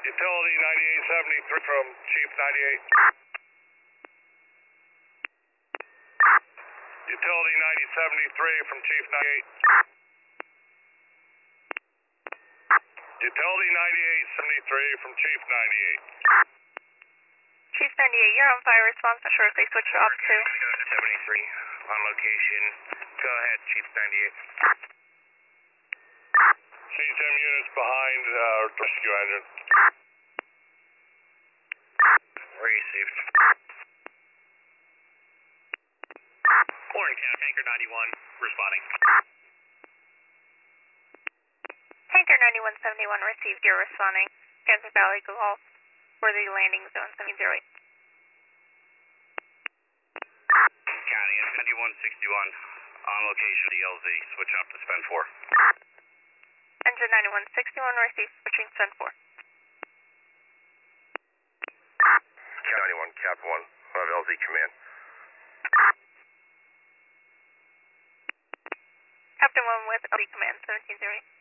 Utility 9873 from Chief 98. Utility 9073 from Chief 98. Utility 9873 from Chief 98. Chief 98, you're on fire response. Shortly switch off to 73 on location. Go ahead, Chief 98. CSM units behind rescue engine. Received. Warren County, Tanker 91, responding. Tanker 9171 received, you're responding. Panther Valley Golf for the landing zone 708. County, 9161 on location of the LZ. Switch up to Spen 4. Engine 9161 received, switching Spen 4. Cat 91, Cap 1, of LZ command. Captain 1 with LZ command 1708.